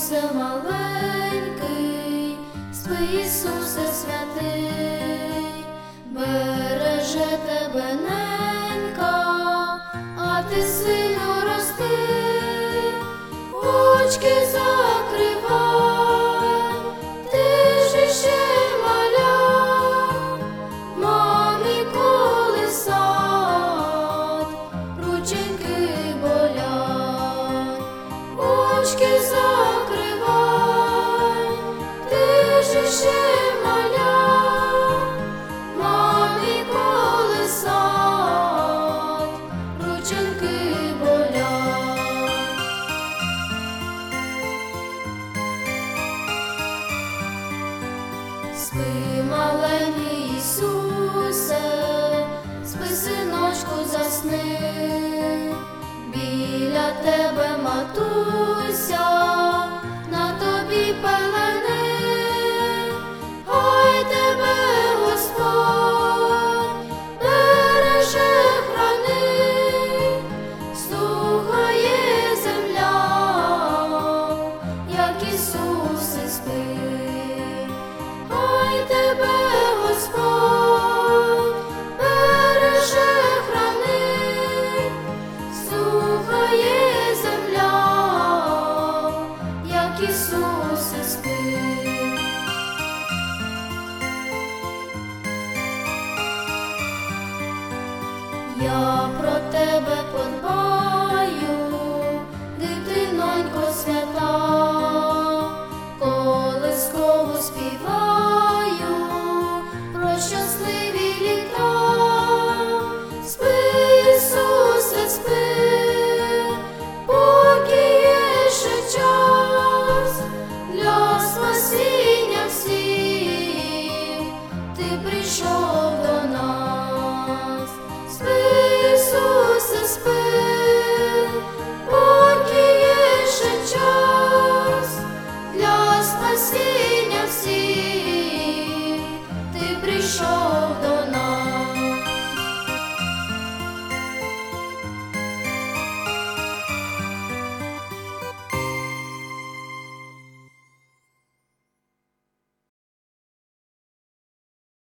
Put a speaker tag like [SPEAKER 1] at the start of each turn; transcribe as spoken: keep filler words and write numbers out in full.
[SPEAKER 1] Ісусе маленький, спи, Ісусе святий, береже тебе ненька, а ти сильно рости, очки закривай, ти ж іще маля, мамі колисать, рученьки болять, очки закривай, ти ж іще маля, мамі колисать, рученьки болять. Спи, маленький Ісусе, спи, синочку, засни, біля тебе матуся, на тобі пелени, хай тебе Господь береже, хранить, слухає земля, як Ісусе спить. Хай тебе Господь береже, хранить, слухає земля, як Ісусе спить. Я про тебе подбаю,